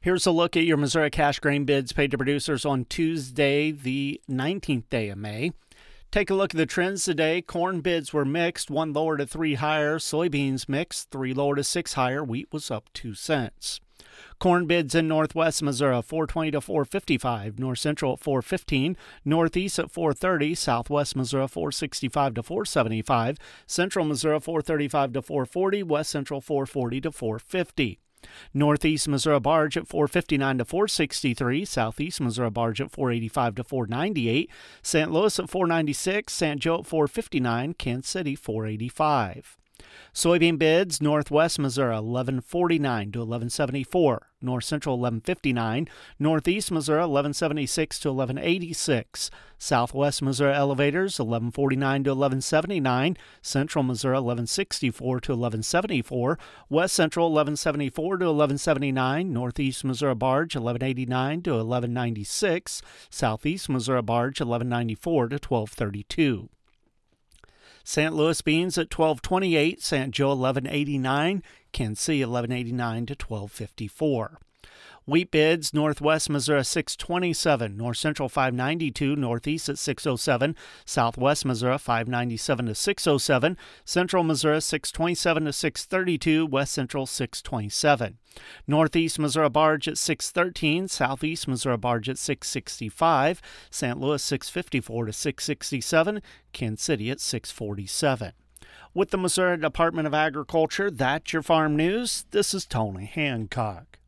Here's a look at your Missouri cash grain bids paid to producers on Tuesday, the 19th day of May. Take a look at the trends today. Corn bids were mixed, 1 lower to 3 higher. Soybeans mixed, 3 lower to 6 higher. Wheat was up 2 cents. Corn bids in northwest Missouri, 420 to 455, north central at 415, northeast at 430, southwest Missouri 465 to 475, central Missouri 435 to 440, west central 440 to 450. Northeast Missouri barge at 459 to 463, southeast Missouri barge at 485 to 498, St. Louis at 496, St. Joe at 459, Kansas City 485. Soybean bids, northwest Missouri 1149 to 1174, north central 1159, northeast Missouri 1176 to 1186, southwest Missouri elevators 1149 to 1179, central Missouri 1164 to 1174, west central 1174 to 1179, northeast Missouri barge 1189 to 1196, southeast Missouri barge 1194 to 1232. St. Louis beans at 1228, St. Joe 1189, Kansas City 1189 to 1254. Wheat bids, northwest Missouri 627, north central 592, northeast at 607, southwest Missouri 597 to 607, central Missouri 627 to 632, west central 627. Northeast Missouri barge at 613, southeast Missouri barge at 665, St. Louis 654 to 667, Kansas City at 647. With the Missouri Department of Agriculture, that's your farm news. This is Tony Hancock.